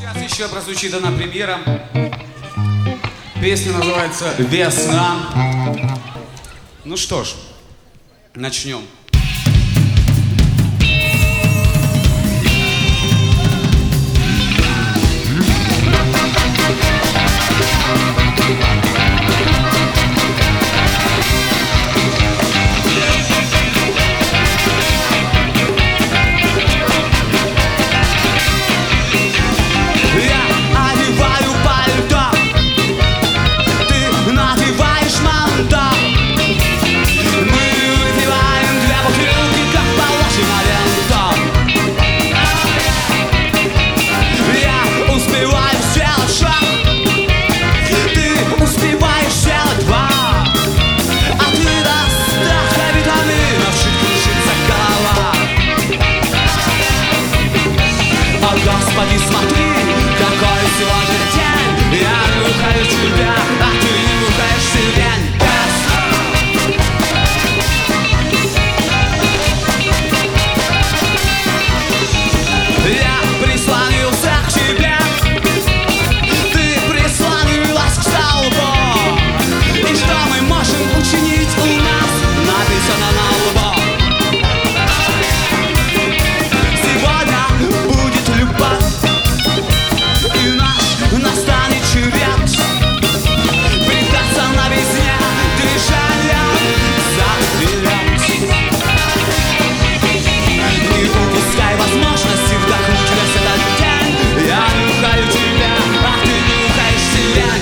Сейчас еще прозвучит одна премьера. Песня называется «Весна». Ну что ж, начнем. Господи, смотри, какой сегодня день. Я нюхаю тебя, а ты нюхаешь себя. Я прислонился к тебе, ты прислонилась к столбу. И что мы можем учинить, у нас написано на лбу. Настанет черед предаться на весне движением заперед. Не упускай возможности вдохнуть весь этот день. Я нюхаю тебя, а ты нюхаешь себя.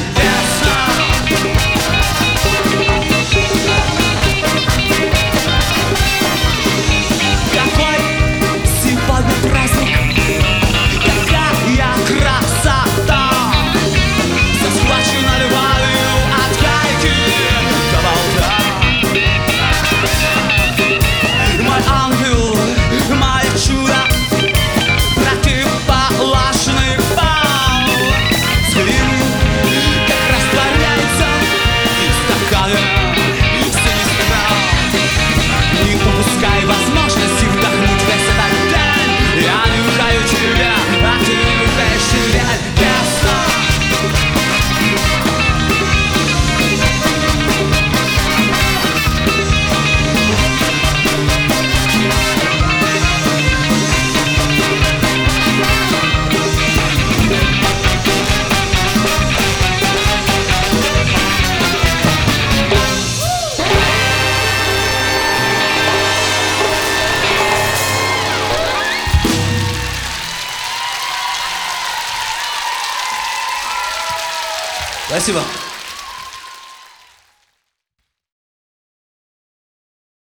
Какой сегодня праздник, какая красота. Схвачена любовью от гайки до болта. Мой ангел, мое чудо, противоположный пол. Взгляни, как растворяется стаканы сестра. Не упускай возможности вдохнуть весь этот день. Я нюхаю тебя, а ты нюхаешь себя. Спасибо.